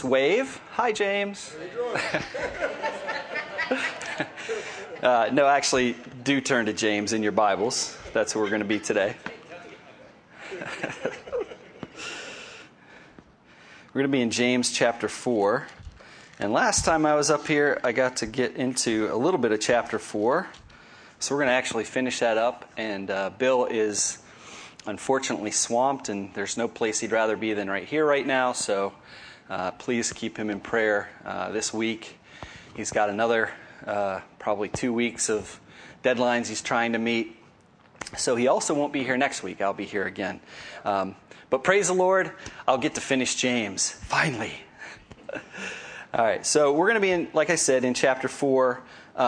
wave. Hi, James. How you doing? No, actually, do turn to James in your Bibles. That's where we're going to be today. We're going to be in James chapter 4. And last time I was up here, I got to get into a little bit of chapter 4. So we're going to actually finish that up. And Bill is unfortunately swamped, and there's no place he'd rather be than right here right now. So please keep him in prayer this week. He's got another probably 2 weeks of deadlines he's trying to meet. So he also won't be here next week. I'll be here again. But praise the Lord, I'll get to finish James, finally. All right, so we're going to be in, like I said, in chapter 4.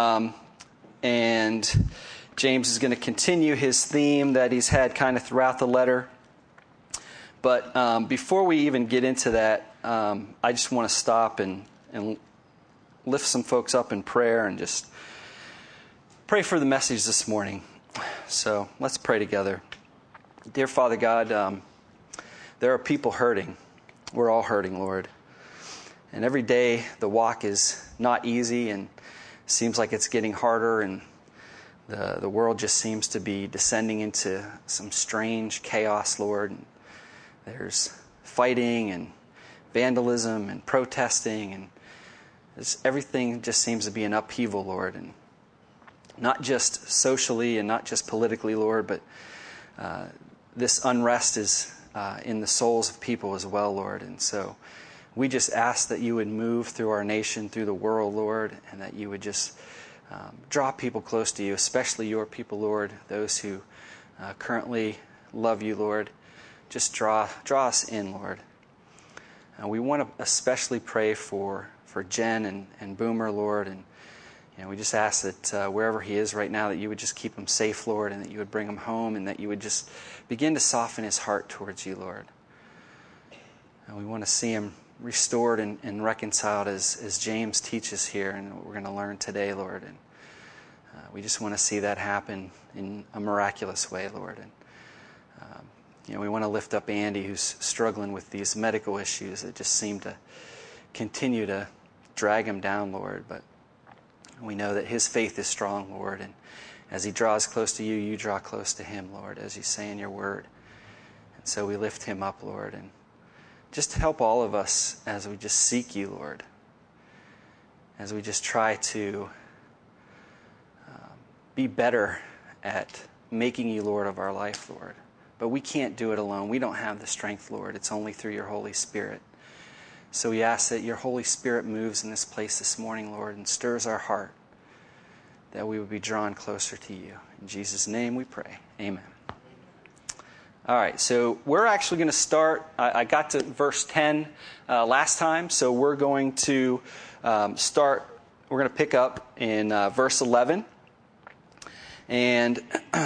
And James is going to continue his theme that he's had kind of throughout the letter. But before we even get into that, I just want to stop and lift some folks up in prayer and just pray for the message this morning. So let's pray together. Dear Father God, there are people hurting. We're all hurting, Lord. And every day the walk is not easy and seems like it's getting harder, and the world just seems to be descending into some strange chaos, Lord. And there's fighting and vandalism and protesting, and everything just seems to be an upheaval, Lord. And not just socially and not just politically, Lord, but this unrest is in the souls of people as well, Lord. And so we just ask that you would move through our nation, through the world, Lord, and that you would just draw people close to you, especially your people, Lord, those who currently love you, Lord. Just draw us in, Lord. We want to especially pray for Jen and Boomer, Lord, and we just ask that wherever he is right now, that you would just keep him safe, Lord, and that you would bring him home, and that you would just begin to soften his heart towards you, Lord. And we want to see him restored and reconciled as James teaches here, and what we're going to learn today, Lord. And we just want to see that happen in a miraculous way, Lord. And we want to lift up Andy, who's struggling with these medical issues that just seem to continue to drag him down, Lord. But we know that his faith is strong, Lord, and as he draws close to you, you draw close to him, Lord, as you say in your word. And so we lift him up, Lord, and just help all of us as we just seek you, Lord, as we just try to be better at making you Lord of our life, Lord. But we can't do it alone. We don't have the strength, Lord. It's only through your Holy Spirit. So we ask that your Holy Spirit moves in this place this morning, Lord, and stirs our heart, that we would be drawn closer to you. In Jesus' name we pray. Amen. All right, so we're actually going to start. I got to verse 10 last time, so we're going to start. We're going to pick up in verse 11. And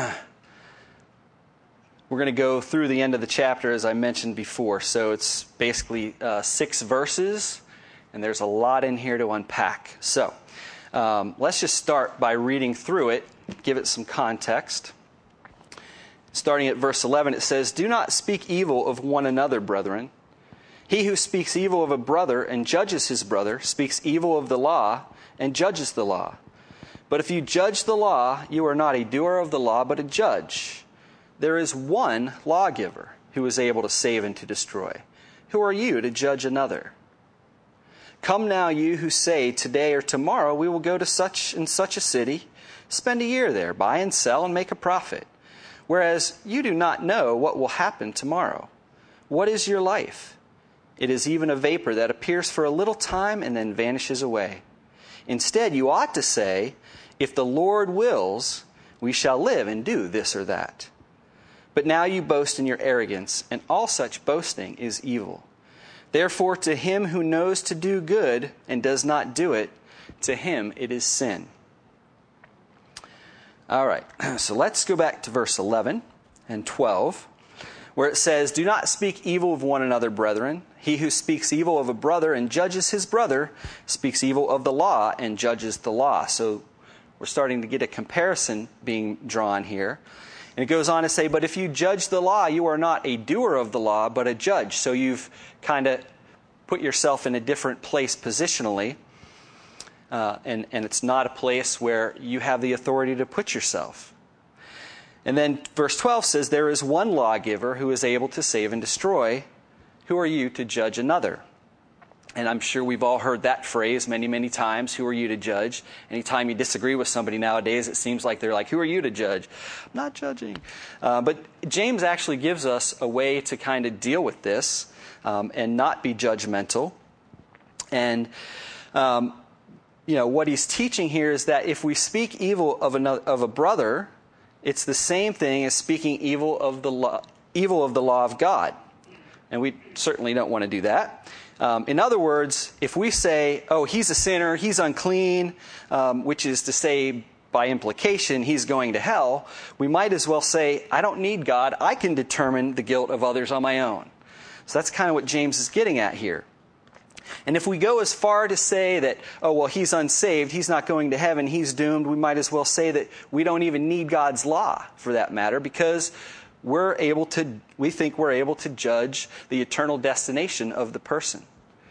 we're going to go through the end of the chapter, as I mentioned before. So it's basically 6 verses, and there's a lot in here to unpack. So let's just start by reading through it, give it some context. Starting at verse 11, it says, "Do not speak evil of one another, brethren. He who speaks evil of a brother and judges his brother speaks evil of the law and judges the law. But if you judge the law, you are not a doer of the law, but a judge. There is one lawgiver who is able to save and to destroy. Who are you to judge another? Come now, you who say, today or tomorrow we will go to such and such a city, spend a year there, buy and sell, and make a profit. Whereas you do not know what will happen tomorrow. What is your life? It is even a vapor that appears for a little time and then vanishes away. Instead, you ought to say, if the Lord wills, we shall live and do this or that. But now you boast in your arrogance, and all such boasting is evil. Therefore, to him who knows to do good and does not do it, to him it is sin." All right, so let's go back to verse 11 and 12, where it says, "Do not speak evil of one another, brethren. He who speaks evil of a brother and judges his brother speaks evil of the law and judges the law." So we're starting to get a comparison being drawn here. And it goes on to say, "But if you judge the law, you are not a doer of the law, but a judge." So you've kind of put yourself in a different place positionally, and it's not a place where you have the authority to put yourself. And then verse 12 says, there is one lawgiver who is able to save and destroy. Who are you to judge another? And I'm sure we've all heard that phrase many, many times. Who are you to judge? Anytime you disagree with somebody nowadays, it seems like they're like, who are you to judge? I'm not judging. But James actually gives us a way to kind of deal with this and not be judgmental. And, what he's teaching here is that if we speak evil of a brother, it's the same thing as speaking evil of the law of God. And we certainly don't want to do that. In other words, if we say, oh, he's a sinner, he's unclean, which is to say, by implication, he's going to hell, we might as well say, I don't need God. I can determine the guilt of others on my own. So that's kind of what James is getting at here. And if we go as far to say that, oh, well, he's unsaved, he's not going to heaven, he's doomed, we might as well say that we don't even need God's law for that matter, because we think we're able to judge the eternal destination of the person.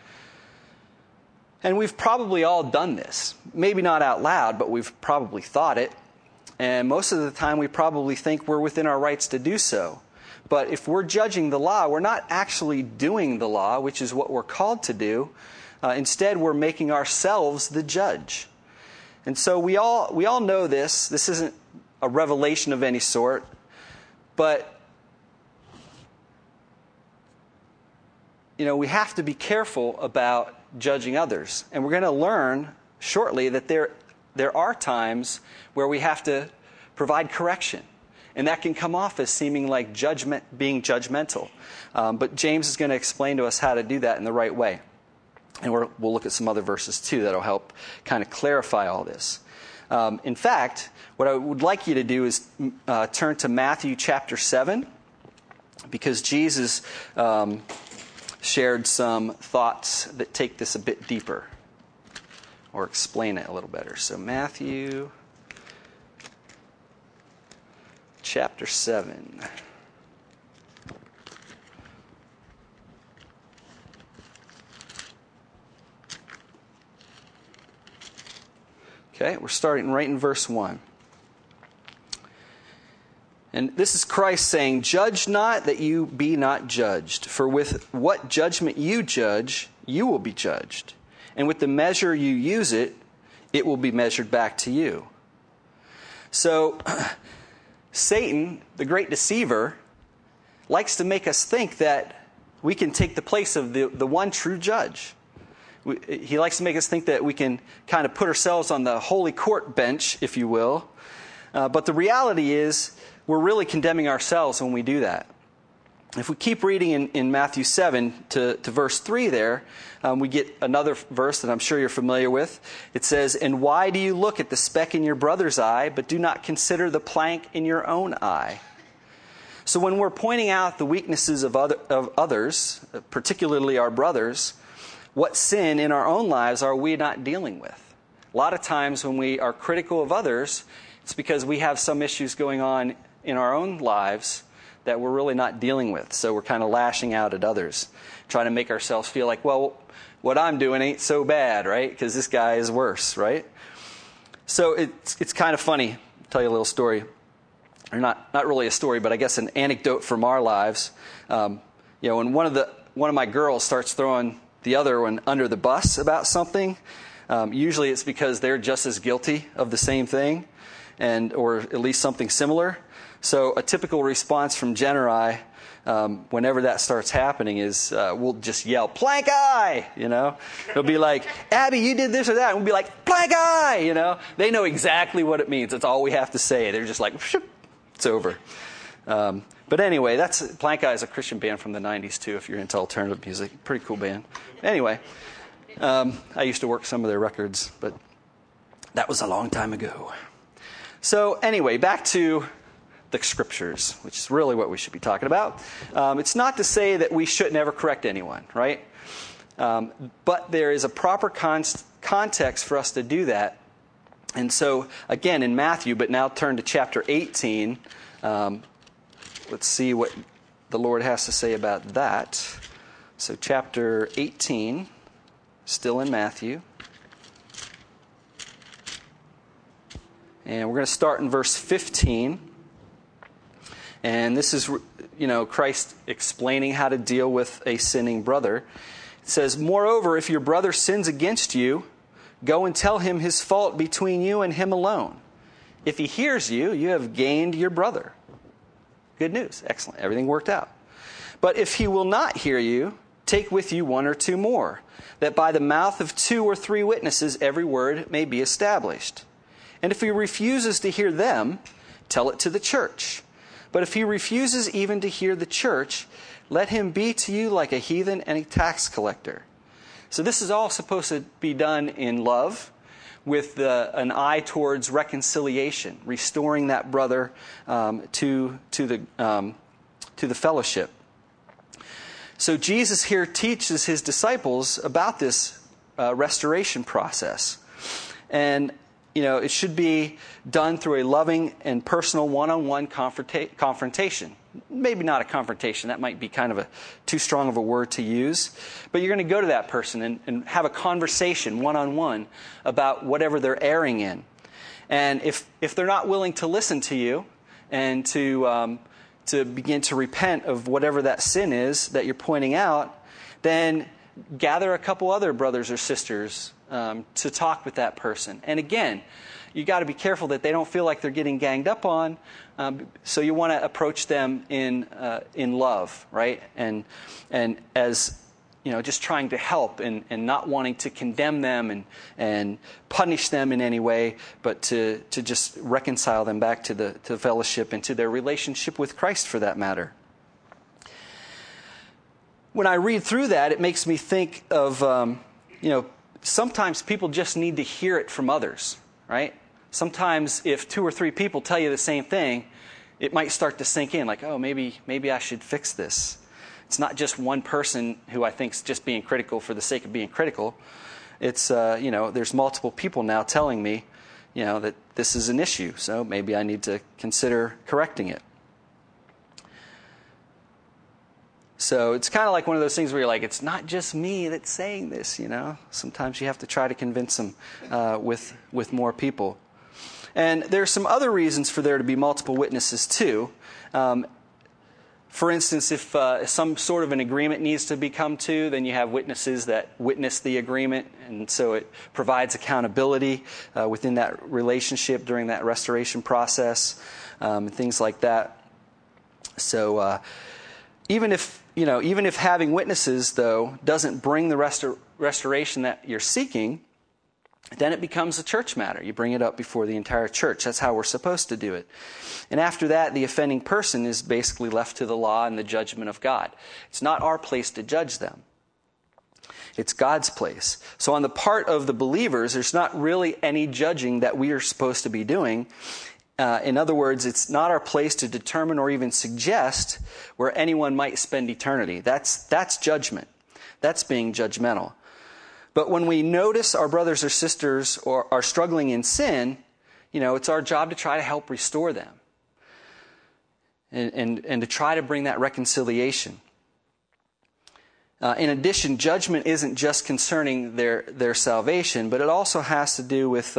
And we've probably all done this. Maybe not out loud, but we've probably thought it. And most of the time we probably think we're within our rights to do so. But if we're judging the law, we're not actually doing the law, which is what we're called to do. Instead, we're making ourselves the judge. And so we all know this. This isn't a revelation of any sort. But, we have to be careful about judging others. And we're going to learn shortly that there are times where we have to provide correction. And that can come off as seeming like being judgmental. But James is going to explain to us how to do that in the right way. And we'll look at some other verses too that'll help kind of clarify all this. In fact, what I would like you to do is turn to Matthew chapter 7, because Jesus shared some thoughts that take this a bit deeper, or explain it a little better. So Matthew chapter 7. Okay, we're starting right in verse 1. And this is Christ saying, "Judge not that you be not judged. For with what judgment you judge, you will be judged. And with the measure you use it, it will be measured back to you." So, Satan, the great deceiver, likes to make us think that we can take the place of the one true judge. He likes to make us think that we can kind of put ourselves on the holy court bench, if you will. But the reality is, we're really condemning ourselves when we do that. If we keep reading in Matthew 7 to verse 3 there, we get another verse that I'm sure you're familiar with. It says, "And why do you look at the speck in your brother's eye, but do not consider the plank in your own eye?" So when we're pointing out the weaknesses of others, particularly our brothers, what sin in our own lives are we not dealing with? A lot of times when we are critical of others, it's because we have some issues going on in our own lives that we're really not dealing with. So we're kind of lashing out at others, trying to make ourselves feel like, well, what I'm doing ain't so bad, right? Because this guy is worse, right? So it's kind of funny. I'll tell you a little story. Or not really a story, but I guess an anecdote from our lives. When one of my girls starts throwing the other one under the bus about something, usually it's because they're just as guilty of the same thing, or at least something similar. So a typical response from Jen or I, whenever that starts happening, is we'll just yell, "Plank eye!" It'll be like, "Abby, you did this or that." And we'll be like, "Plank eye!" They know exactly what it means. That's all we have to say. They're just like, it's over. But anyway, Plank Eye is a Christian band from the 90s too, if you're into alternative music. Pretty cool band. Anyway, I used to work some of their records, but that was a long time ago. So anyway, back to the scriptures, which is really what we should be talking about. It's not to say that we should never correct anyone, right? But there is a proper context for us to do that. And so, again, in Matthew, but now turn to chapter 18. Let's see what the Lord has to say about that. So chapter 18, still in Matthew. And we're going to start in verse 15. And this is, Christ explaining how to deal with a sinning brother. It says, "Moreover, if your brother sins against you, go and tell him his fault between you and him alone. If he hears you, you have gained your brother." Good news. Excellent. Everything worked out. "But if he will not hear you, take with you one or two more, that by the mouth of 2 or 3 witnesses every word may be established. And if he refuses to hear them, tell it to the church. But if he refuses even to hear the church, let him be to you like a heathen and a tax collector." So this is all supposed to be done in love, with an eye towards reconciliation, restoring that brother to the fellowship. So Jesus here teaches his disciples about this restoration process. And it should be done through a loving and personal one-on-one confrontation. Maybe not a confrontation. That might be kind of too strong of a word to use. But you're going to go to that person and have a conversation one-on-one about whatever they're erring in. And if they're not willing to listen to you and to begin to repent of whatever that sin is that you're pointing out, then gather a couple other brothers or sisters to talk with that person. And again, you got to be careful that they don't feel like they're getting ganged up on. So you want to approach them in love, right? And as just trying to help and not wanting to condemn them and punish them in any way, but to just reconcile them back to the fellowship and to their relationship with Christ, for that matter. When I read through that, it makes me think of sometimes people just need to hear it from others, right? Sometimes if 2 or 3 people tell you the same thing, it might start to sink in, like, oh, maybe I should fix this. It's not just one person who I think is just being critical for the sake of being critical. It's, there's multiple people now telling me, that this is an issue, so maybe I need to consider correcting it. So it's kind of like one of those things where you're like, it's not just me that's saying this, Sometimes you have to try to convince them with more people. And there's some other reasons for there to be multiple witnesses too. For instance, if some sort of an agreement needs to be come to, then you have witnesses that witness the agreement, and so it provides accountability within that relationship during that restoration process, and things like that. So even if having witnesses, though, doesn't bring the restoration that you're seeking, then it becomes a church matter. You bring it up before the entire church. That's how we're supposed to do it. And after that, the offending person is basically left to the law and the judgment of God. It's not our place to judge them. It's God's place. So on the part of the believers, there's not really any judging that we are supposed to be doing. In other words, it's not our place to determine or even suggest where anyone might spend eternity. That's judgment. That's being judgmental. But when we notice our brothers or sisters are struggling in sin, it's our job to try to help restore them and to try to bring that reconciliation. In addition, judgment isn't just concerning their salvation, but it also has to do with,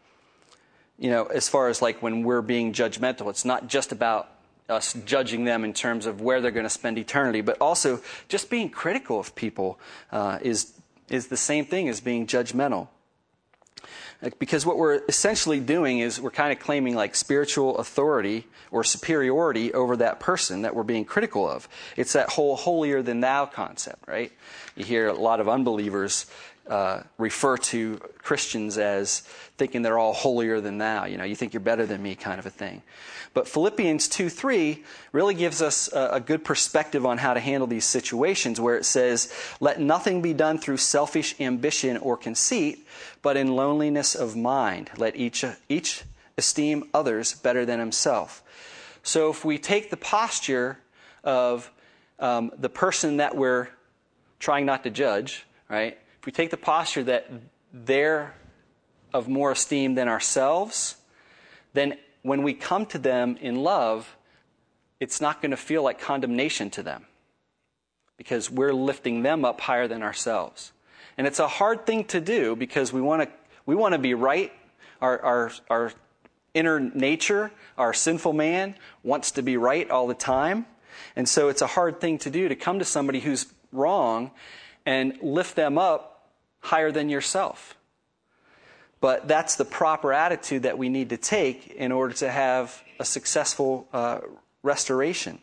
as far as like when we're being judgmental. It's not just about us judging them in terms of where they're going to spend eternity, but also just being critical of people is the same thing as being judgmental. Because what we're essentially doing is we're kind of claiming like spiritual authority or superiority over that person that we're being critical of. It's that whole holier than thou concept, right? You hear a lot of unbelievers refer to Christians as thinking they're all holier than thou. You think you're better than me kind of a thing. But Philippians 2:3 really gives us a good perspective on how to handle these situations, where it says, "Let nothing be done through selfish ambition or conceit, but in lowliness of mind. Let each esteem others better than himself." So if we take the posture of the person that we're trying not to judge, right? If we take the posture that they're of more esteem than ourselves, then when we come to them in love, it's not going to feel like condemnation to them. because we're lifting them up higher than ourselves. And it's a hard thing to do because we want to be right. Our inner nature, our sinful man, wants to be right all the time. And so it's a hard thing to do, to come to somebody who's wrong and lift them up higher than yourself. But that's the proper attitude that we need to take in order to have a successful restoration.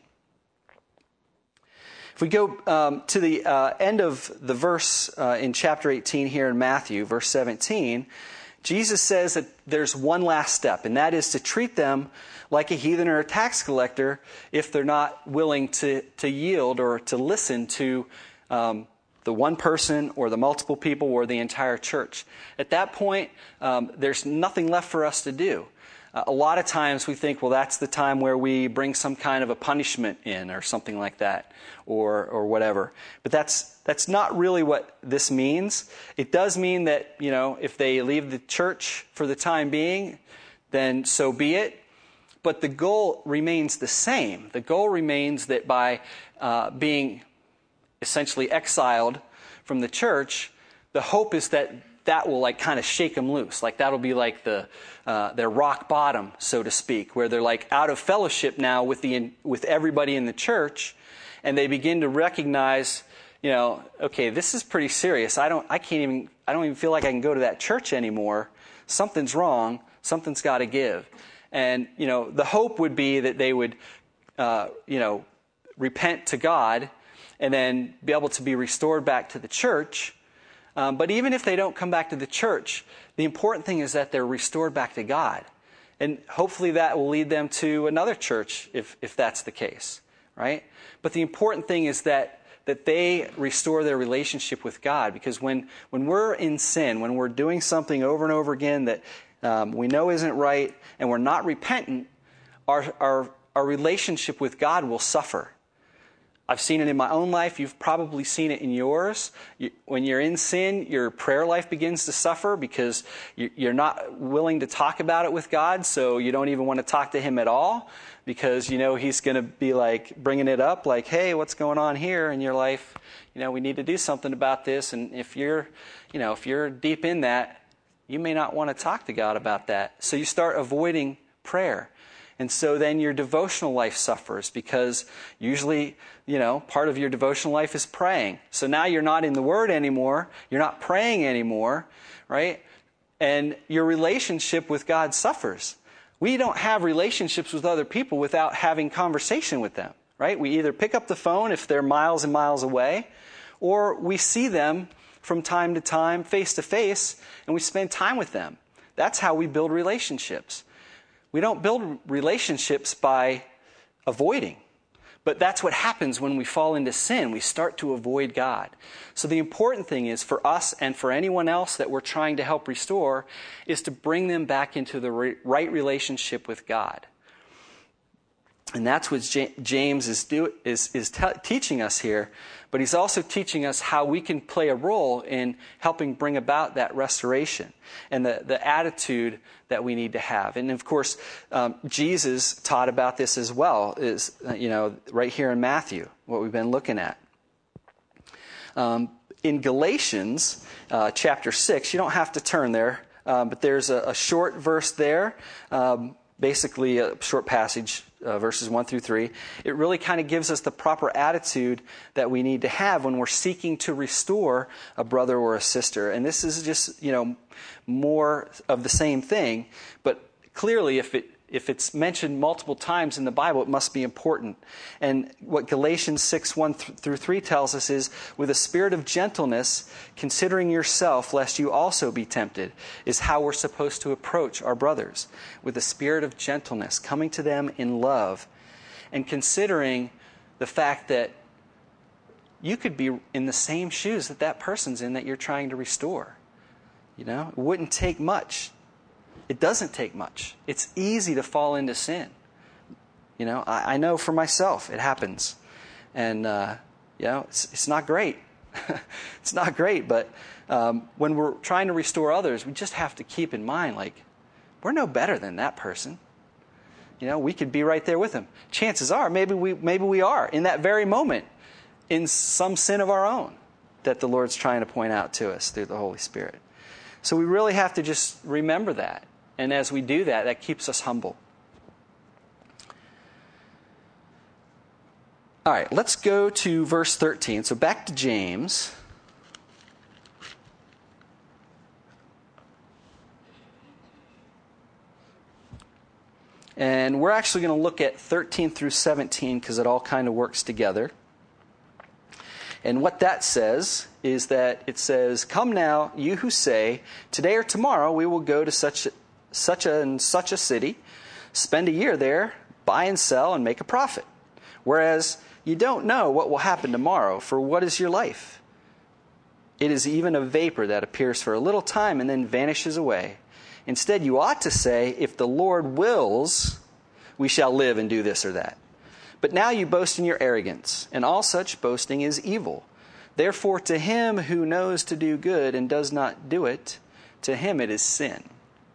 If we go to the end of the verse in chapter 18 here in Matthew, verse 17, Jesus says that there's one last step, and that is to treat them like a heathen or a tax collector if they're not willing to yield or to listen to the one person or the multiple people or the entire church. At that point, there's nothing left for us to do. A lot of times we think, well, that's the time where we bring some kind of a punishment in or something like that, or whatever. But that's not really what this means. It does mean that, if they leave the church for the time being, then so be it. But the goal remains the same. The goal remains that by being essentially exiled from the church, the hope is that will kind of shake them loose. That'll be like their rock bottom, so to speak, where they're out of fellowship now with everybody in the church, and they begin to recognize, okay, this is pretty serious. I don't even feel like I can go to that church anymore. Something's wrong. Something's got to give. And the hope would be that they would repent to God and then be able to be restored back to the church. But even if they don't come back to the church, the important thing is that they're restored back to God. And hopefully that will lead them to another church if that's the case, right? But the important thing is that they restore their relationship with God. Because when we're in sin, when we're doing something over and over again that we know isn't right, and we're not repentant, our relationship with God will suffer. I've seen it in my own life. You've probably seen it in yours. When you're in sin, your prayer life begins to suffer because you're not willing to talk about it with God, so you don't even want to talk to Him at all because He's going to be bringing it up hey, what's going on here in your life? We need to do something about this. And if you're deep in that, you may not want to talk to God about that. So you start avoiding prayer. And so then your devotional life suffers because usually, part of your devotional life is praying. So now you're not in the Word anymore. You're not praying anymore, right? And your relationship with God suffers. We don't have relationships with other people without having conversation with them, right? We either pick up the phone if they're miles and miles away, or we see them from time to time, face to face, and we spend time with them. That's how we build relationships. We don't build relationships by avoiding. But that's what happens when we fall into sin. We start to avoid God. So the important thing is for us and for anyone else that we're trying to help restore is to bring them back into the right relationship with God. And that's what James is teaching us here. But he's also teaching us how we can play a role in helping bring about that restoration and the attitude that we need to have. And of course, Jesus taught about this as well, is right here in Matthew, what we've been looking at. In Galatians chapter 6, you don't have to turn there, but there's a short verse there, basically a short passage, verses 1 through 3. It really kind of gives us the proper attitude that we need to have when we're seeking to restore a brother or a sister. And this is just, more of the same thing. But clearly, if it's mentioned multiple times in the Bible, it must be important. And what Galatians 6, 1 through 3 tells us is, with a spirit of gentleness, considering yourself, lest you also be tempted, is how we're supposed to approach our brothers. With a spirit of gentleness, coming to them in love, and considering the fact that you could be in the same shoes that person's in that you're trying to restore. It wouldn't take much. It doesn't take much. It's easy to fall into sin. I know for myself it happens. And, it's not great. It's not great, but when we're trying to restore others, we just have to keep in mind, we're no better than that person. We could be right there with them. Chances are, maybe we are in that very moment. in some sin of our own that the Lord's trying to point out to us through the Holy Spirit. So we really have to just remember that. And as we do that, that keeps us humble. All right, let's go to verse 13. So back to James. And we're actually going to look at 13 through 17 because it all kind of works together. And what that says is that it says, "Come now, you who say, today or tomorrow we will go to such and such a city, spend a year there, buy and sell, and make a profit. Whereas you don't know what will happen tomorrow, for what is your life? It is even a vapor that appears for a little time and then vanishes away. Instead, you ought to say, if the Lord wills, we shall live and do this or that. But now you boast in your arrogance, and all such boasting is evil. Therefore, to him who knows to do good and does not do it, to him it is sin."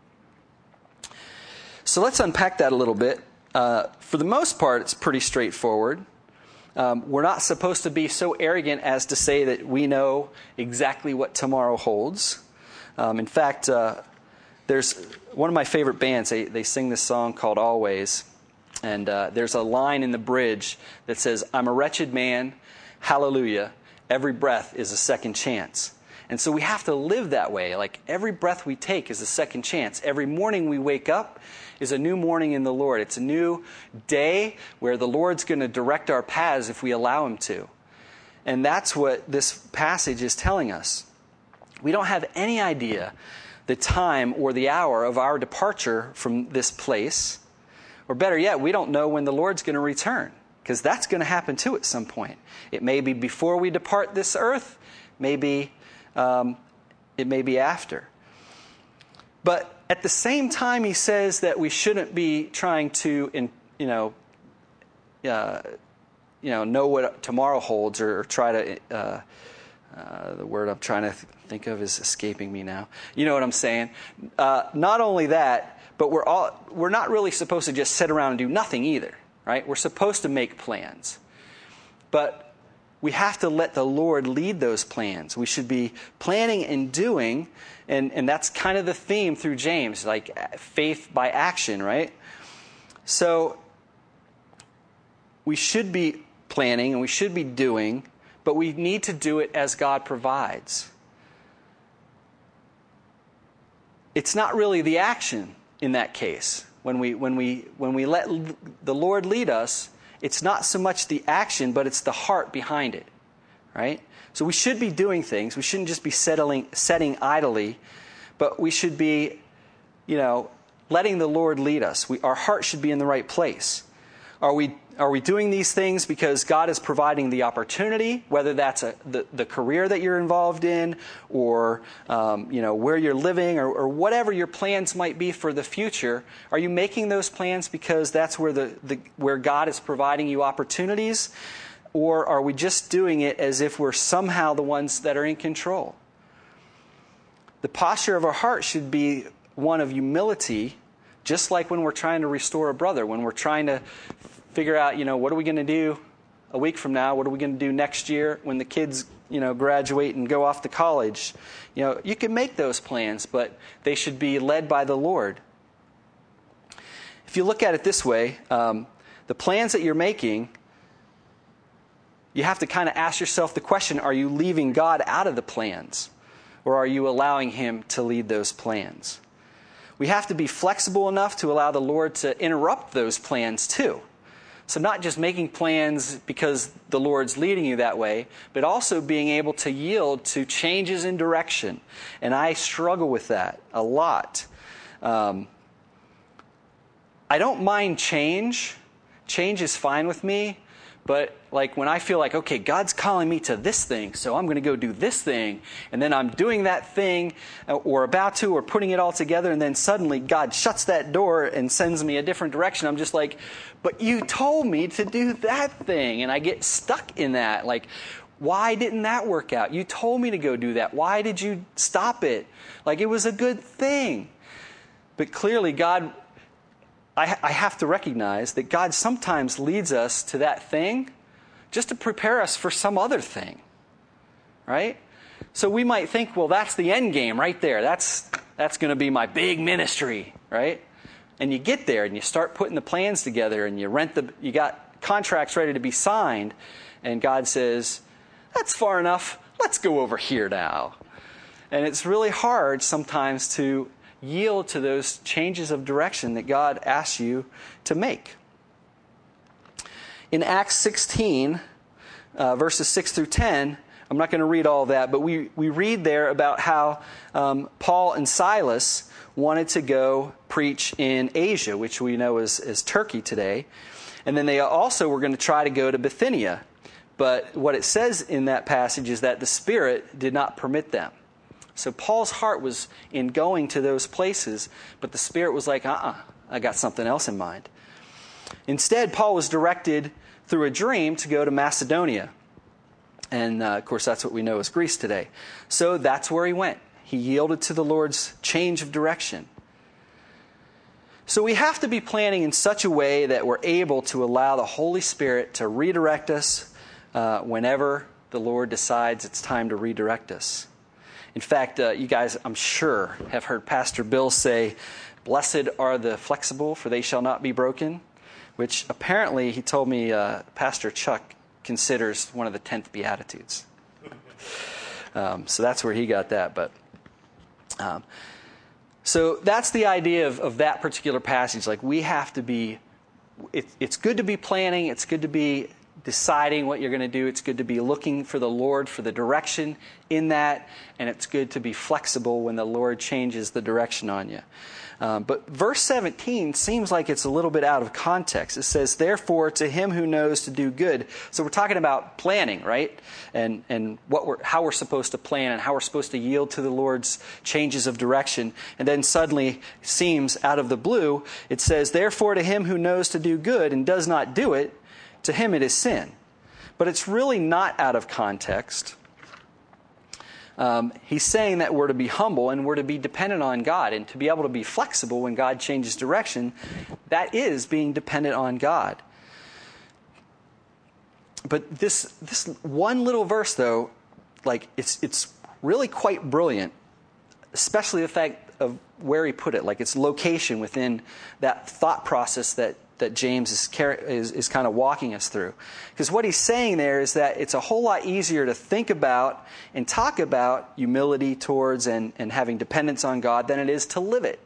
So let's unpack that a little bit. For the most part, it's pretty straightforward. We're not supposed to be so arrogant as to say that we know exactly what tomorrow holds. In fact, there's one of my favorite bands. They sing this song called "Always." And there's a line in the bridge that says, "I'm a wretched man, hallelujah, every breath is a second chance." And so we have to live that way. Like every breath we take is a second chance. Every morning we wake up is a new morning in the Lord. It's a new day where the Lord's going to direct our paths if we allow Him to. And that's what this passage is telling us. We don't have any idea the time or the hour of our departure from this place. Or better yet, we don't know when the Lord's going to return, because that's going to happen too at some point. It may be before we depart this earth, maybe it may be after. But at the same time, he says that we shouldn't be trying to, know what tomorrow holds, or try to. The word I'm trying to think of is escaping me now. You know what I'm saying? Not only that, but we're not really supposed to just sit around and do nothing either, right? We're supposed to make plans. But we have to let the Lord lead those plans. We should be planning and doing, and that's kind of the theme through James, like faith by action, right? So we should be planning and we should be doing, but we need to do it as God provides. It's not really the action in that case. When we let the Lord lead us, it's not so much the action, but it's the heart behind it, right? So we should be doing things. We shouldn't just be setting idly, but we should be, letting the Lord lead us. Our heart should be in the right place. Are we doing these things because God is providing the opportunity, whether that's the career that you're involved in, or where you're living, or whatever your plans might be for the future? Are you making those plans because that's where God is providing you opportunities, or are we just doing it as if we're somehow the ones that are in control? The posture of our heart should be one of humility, just like when we're trying to restore a brother, when we're trying to figure out, what are we going to do a week from now? What are we going to do next year when the kids, graduate and go off to college? You can make those plans, but they should be led by the Lord. If you look at it this way, the plans that you're making, you have to kind of ask yourself the question, are you leaving God out of the plans? Or are you allowing Him to lead those plans? We have to be flexible enough to allow the Lord to interrupt those plans too. So not just making plans because the Lord's leading you that way, but also being able to yield to changes in direction. And I struggle with that a lot. I don't mind change. Change is fine with me. But like when I feel like, okay, God's calling me to this thing, so I'm going to go do this thing, and then I'm doing that thing, or about to, or putting it all together, and then suddenly God shuts that door and sends me a different direction. I'm just like, but you told me to do that thing, and I get stuck in that. Like, why didn't that work out? You told me to go do that. Why did you stop it? Like, it was a good thing. But clearly God, I have to recognize that God sometimes leads us to that thing just to prepare us for some other thing, right? So we might think, well, that's the end game right there. That's going to be my big ministry, right? And you get there and you start putting the plans together and you got contracts ready to be signed, and God says, that's far enough. Let's go over here now. And it's really hard sometimes to yield to those changes of direction that God asks you to make. In Acts 16, verses 6 through 10, I'm not going to read all of that, but we read there about how Paul and Silas wanted to go preach in Asia, which we know is Turkey today. And then they also were going to try to go to Bithynia. But what it says in that passage is that the Spirit did not permit them. So Paul's heart was in going to those places, but the Spirit was like, I got something else in mind. Instead, Paul was directed through a dream to go to Macedonia. And, of course, that's what we know as Greece today. So that's where he went. He yielded to the Lord's change of direction. So we have to be planning in such a way that we're able to allow the Holy Spirit to redirect us whenever the Lord decides it's time to redirect us. In fact, you guys, I'm sure, have heard Pastor Bill say, "Blessed are the flexible, for they shall not be broken," which apparently, he told me, Pastor Chuck considers one of the 10th Beatitudes. So that's where he got that. But so that's the idea of that particular passage. Like, we have to be, it's good to be planning, it's good to be deciding what you're going to do, it's good to be looking for the Lord for the direction in that, and it's good to be flexible when the Lord changes the direction on you. But verse 17 seems like it's a little bit out of context. It says, "Therefore, to him who knows to do good." So we're talking about planning, right? And how we're supposed to plan and how we're supposed to yield to the Lord's changes of direction. And then suddenly, seems out of the blue, it says, "Therefore, to him who knows to do good and does not do it, to him it is sin." But it's really not out of context. He's saying that we're to be humble and we're to be dependent on God, and to be able to be flexible when God changes direction. That is being dependent on God. But this one little verse, though, like it's really quite brilliant, especially the fact of where he put it, like its location within that thought process that James is kind of walking us through. Because what he's saying there is that it's a whole lot easier to think about and talk about humility towards and having dependence on God than it is to live it.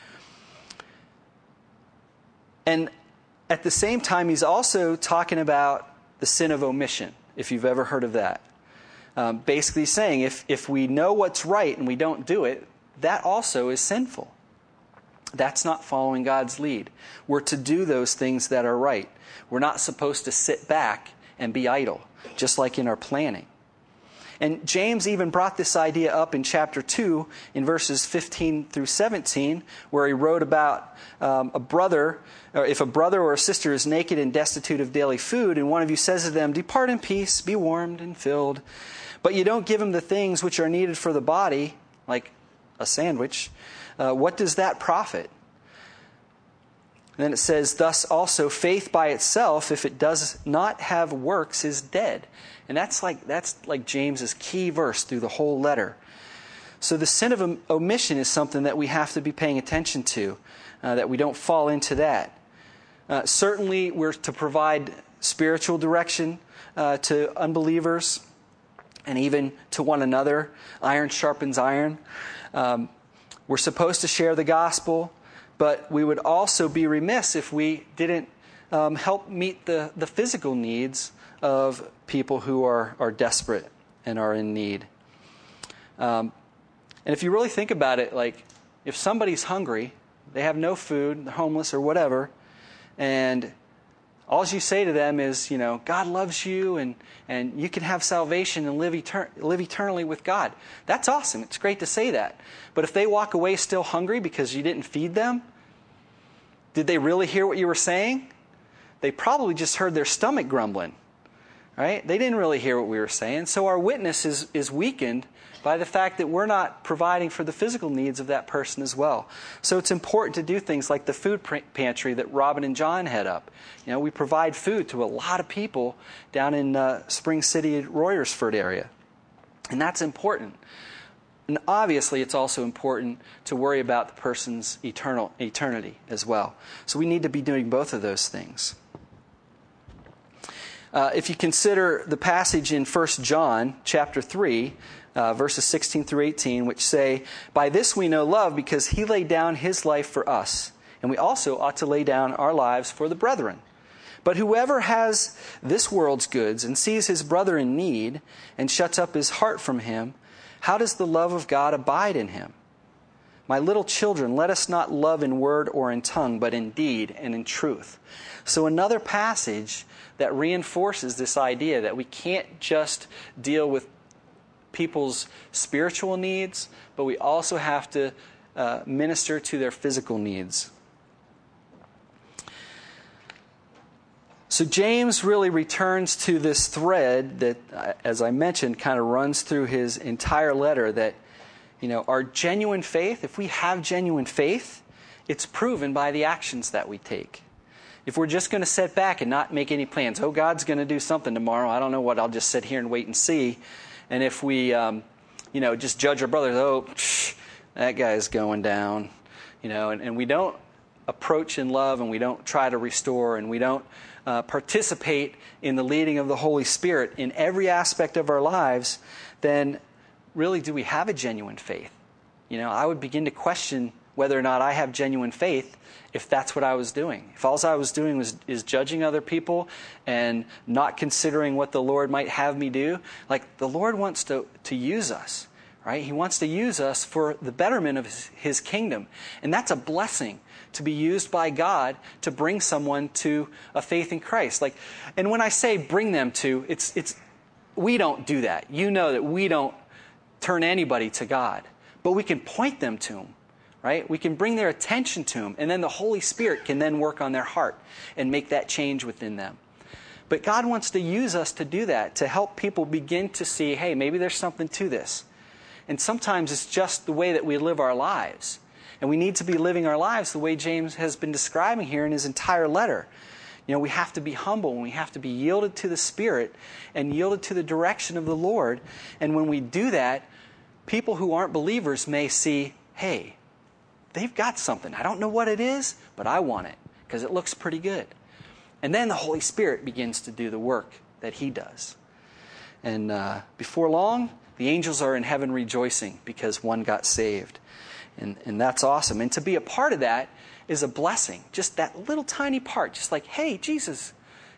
And at the same time, he's also talking about the sin of omission, if you've ever heard of that. Basically saying if we know what's right and we don't do it, that also is sinful. That's not following God's lead. We're to do those things that are right. We're not supposed to sit back and be idle, just like in our planning. And James even brought this idea up in chapter 2, in verses 15 through 17, where he wrote about a brother, or if a brother or a sister is naked and destitute of daily food, and one of you says to them, "Depart in peace, be warmed and filled," but you don't give them the things which are needed for the body, like a sandwich, what does that profit? And then it says, "Thus also faith by itself, if it does not have works, is dead." And that's like James's key verse through the whole letter. So the sin of omission is something that we have to be paying attention to, that we don't fall into that. Certainly, we're to provide spiritual direction to unbelievers and even to one another. Iron sharpens iron. We're supposed to share the gospel, but we would also be remiss if we didn't help meet the physical needs of people who are desperate and are in need. And if you really think about it, like if somebody's hungry, they have no food, they're homeless or whatever, and all you say to them is, God loves you and you can have salvation and live eternally with God. That's awesome. It's great to say that. But if they walk away still hungry because you didn't feed them, did they really hear what you were saying? They probably just heard their stomach grumbling. right? They didn't really hear what we were saying. So our witness is weakened by the fact that we're not providing for the physical needs of that person as well. So it's important to do things like the food pantry that Robin and John head up. We provide food to a lot of people down in Spring City, Royersford area. And that's important. And obviously, it's also important to worry about the person's eternity as well. So we need to be doing both of those things. If you consider the passage in 1 John chapter 3, verses 16 through 18, which say, "By this we know love, because he laid down his life for us, and we also ought to lay down our lives for the brethren. But whoever has this world's goods and sees his brother in need and shuts up his heart from him, how does the love of God abide in him? My little children, let us not love in word or in tongue, but in deed and in truth." So another passage that reinforces this idea that we can't just deal with people's spiritual needs, but we also have to minister to their physical needs. So James really returns to this thread that, as I mentioned, kind of runs through his entire letter, that our genuine faith, if we have genuine faith, it's proven by the actions that we take. If we're just going to sit back and not make any plans, God's going to do something tomorrow, I don't know what, I'll just sit here and wait and see. And if we, just judge our brothers, that guy's going down, and we don't approach in love, and we don't try to restore, and we don't participate in the leading of the Holy Spirit in every aspect of our lives, then really do we have a genuine faith? I would begin to question whether or not I have genuine faith if that's what I was doing. If all I was doing is judging other people and not considering what the Lord might have me do. Like, the Lord wants to use us, right? He wants to use us for the betterment of His kingdom. And that's a blessing, to be used by God to bring someone to a faith in Christ. And when I say bring them to, it's we don't do that. You know that we don't turn anybody to God. But we can point them to Him. Right? We can bring their attention to Him, and then the Holy Spirit can then work on their heart and make that change within them. But God wants to use us to do that, to help people begin to see, hey, maybe there's something to this. And sometimes it's just the way that we live our lives. And we need to be living our lives the way James has been describing here in his entire letter. We have to be humble, and we have to be yielded to the Spirit and yielded to the direction of the Lord. And when we do that, people who aren't believers may see, hey, they've got something. I don't know what it is, but I want it because it looks pretty good. And then the Holy Spirit begins to do the work that He does. And before long, the angels are in heaven rejoicing because one got saved. And that's awesome. And to be a part of that is a blessing. Just that little tiny part. Just like, hey, Jesus,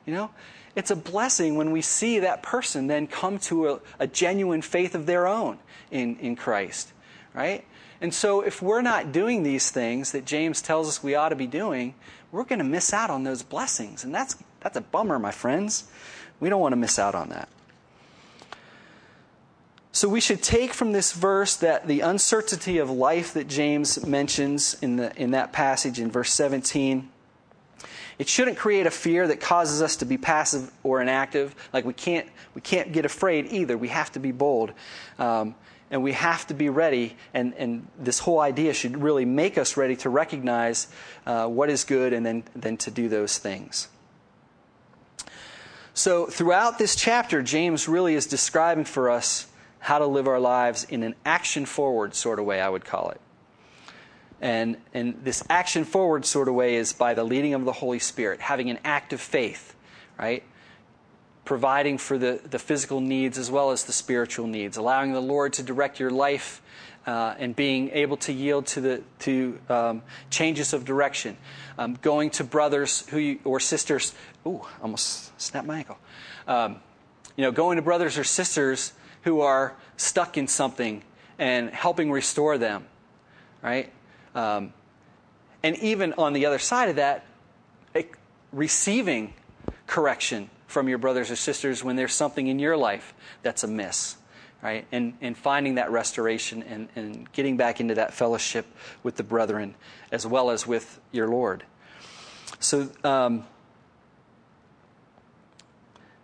it's a blessing when we see that person then come to a genuine faith of their own in Christ. Right? And so if we're not doing these things that James tells us we ought to be doing, we're going to miss out on those blessings. And that's a bummer, my friends. We don't want to miss out on that. So we should take from this verse that the uncertainty of life that James mentions in that passage in verse 17, it shouldn't create a fear that causes us to be passive or inactive. Like we can't get afraid either. We have to be bold. And we have to be ready, and this whole idea should really make us ready to recognize what is good and then to do those things. So throughout this chapter, James really is describing for us how to live our lives in an action-forward sort of way, I would call it. And this action-forward sort of way is by the leading of the Holy Spirit, having an active faith, right? Providing for the physical needs as well as the spiritual needs, allowing the Lord to direct your life and being able to yield to changes of direction, going to brothers or sisters. Ooh, almost snapped my ankle. Going to brothers or sisters who are stuck in something and helping restore them, right? And even on the other side of that, receiving correction from your brothers or sisters when there's something in your life that's amiss, right? And finding that restoration and getting back into that fellowship with the brethren as well as with your Lord. So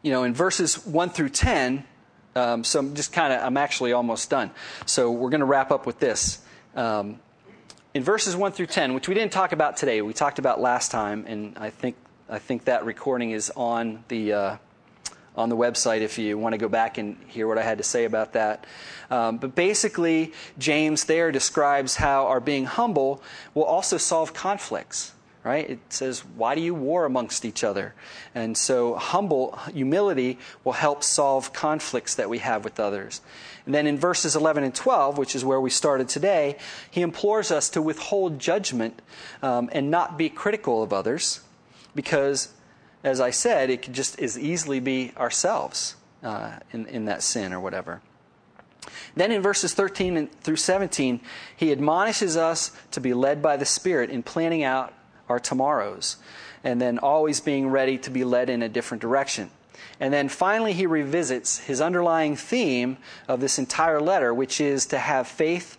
in verses 1 through 10, so I'm actually almost done. So we're going to wrap up with this. In verses 1 through 10, which we didn't talk about today, we talked about last time, and I think that recording is on the website if you want to go back and hear what I had to say about that. But basically, James there describes how our being humble will also solve conflicts. Right? It says, why do you war amongst each other? And so humility will help solve conflicts that we have with others. And then in verses 11 and 12, which is where we started today, he implores us to withhold judgment and not be critical of others, because, as I said, it could just as easily be ourselves in that sin or whatever. Then in verses 13 through 17, he admonishes us to be led by the Spirit in planning out our tomorrows, and then always being ready to be led in a different direction. And then finally he revisits his underlying theme of this entire letter, which is to have faith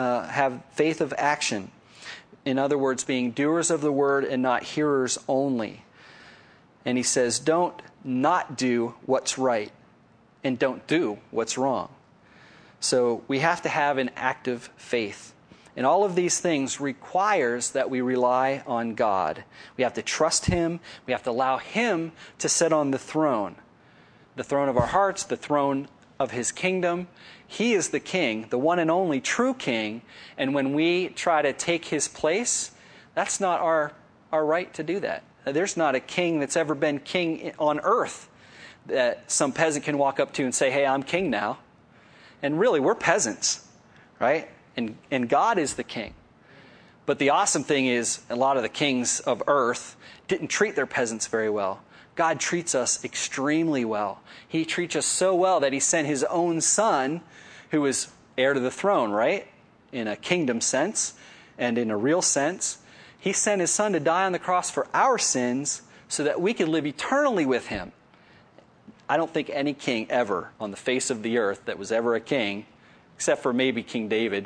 of action. In other words, being doers of the word and not hearers only. And he says, don't not do what's right and don't do what's wrong. So we have to have an active faith. And all of these things requires that we rely on God. We have to trust Him. We have to allow Him to sit on the throne of our hearts, the throne of His kingdom. He is the King, the one and only true King. And when we try to take His place, that's not our right to do that. There's not a king that's ever been king on earth that some peasant can walk up to and say, hey, I'm king now. And really, we're peasants, right? And God is the king. But the awesome thing is, a lot of the kings of earth didn't treat their peasants very well. God treats us extremely well. He treats us so well that He sent His own Son, who is heir to the throne, right? In a kingdom sense and in a real sense. He sent His Son to die on the cross for our sins so that we could live eternally with Him. I don't think any king ever on the face of the earth that was ever a king, except for maybe King David,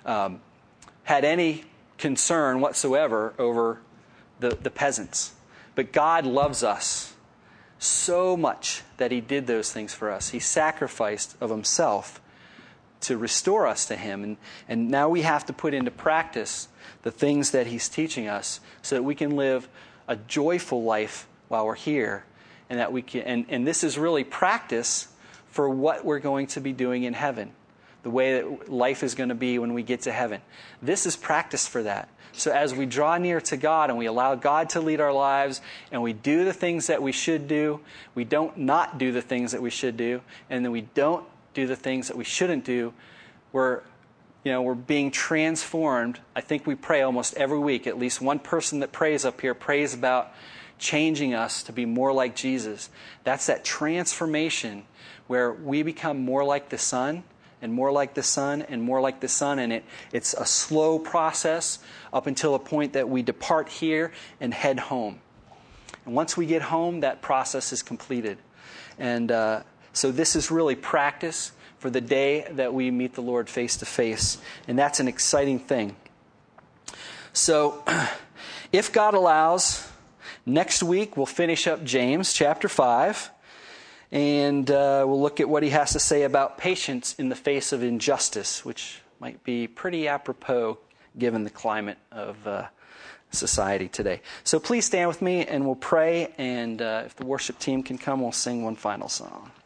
had any concern whatsoever over the peasants. But God loves us so much that He did those things for us. He sacrificed of Himself to restore us to Him. And now we have to put into practice the things that He's teaching us so that we can live a joyful life while we're here. And that we can, and this is really practice for what we're going to be doing in heaven. The way that life is going to be when we get to heaven. This is practice for that. So as we draw near to God and we allow God to lead our lives and we do the things that we should do, we don't not do the things that we should do, and then we don't do the things that we shouldn't do, we're being transformed. I think we pray almost every week. At least one person that prays up here prays about changing us to be more like Jesus. That's that transformation where we become more like the Son, and more like the Son, and more like the Son. And it's a slow process up until a point that we depart here and head home. And once we get home, that process is completed. And so this is really practice for the day that we meet the Lord face to face. And that's an exciting thing. So if God allows, next week we'll finish up James chapter 5. And we'll look at what he has to say about patience in the face of injustice, which might be pretty apropos given the climate of society today. So please stand with me and we'll pray. And if the worship team can come, we'll sing one final song.